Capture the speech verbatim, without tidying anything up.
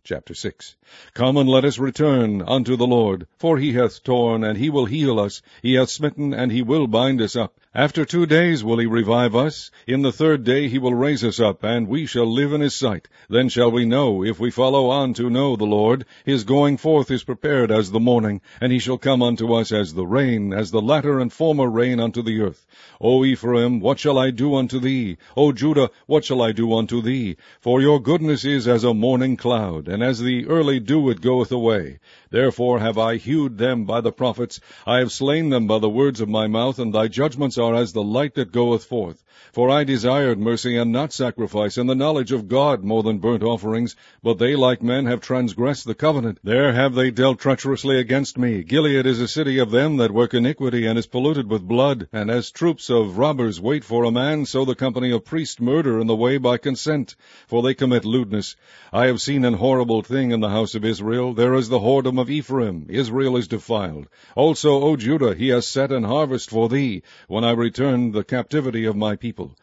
Chapter six. Come and let us return unto the Lord, for he hath torn, and he will heal us. He hath smitten, and he will bind us up. After two days will he revive us. In the third day he will raise us up, and we shall live in his sight. Then shall we know, if we follow on to know the Lord. His going forth is prepared as the morning, and he shall come unto us as the rain, as the latter and former rain unto the earth. O Ephraim, what shall I do unto thee? O Judah, what shall I do unto thee? For your goodness is as a morning cloud, and as the early dew it goeth away. Therefore have I hewed them by the prophets, I have slain them by the words of my mouth, and thy judgments are as the light that goeth forth. For I desired mercy and not sacrifice, and the knowledge of God more than burnt offerings. But they like men have transgressed the covenant. There have they dealt treacherously against me. Gilead is a city of them that work iniquity, and is polluted with blood. And as troops of robbers wait for a man, so the company of priests murder in the way by consent, for they commit lewdness. I have seen an horrible thing in the house of Israel. There is the whoredom of Ephraim. Israel is defiled. Also, O Judah, he has set an harvest for thee, when I return the captivity of my people.